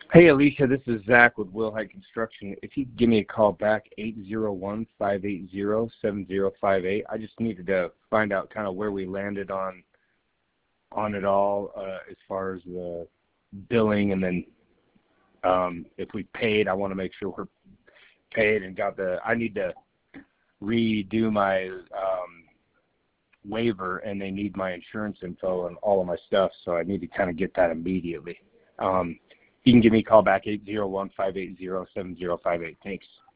Hey, Alicia, this is Zach with Wilhite Construction. If you could give me a call back, 801-580-7058. I just needed to find out kind of where we landed on it all as far as the billing, and then if we paid, I want to make sure we're paid and I need to redo my waiver, and they need my insurance info and all of my stuff, so I need to kind of get that immediately. You can give me a call back, 801-580-7058. Thanks.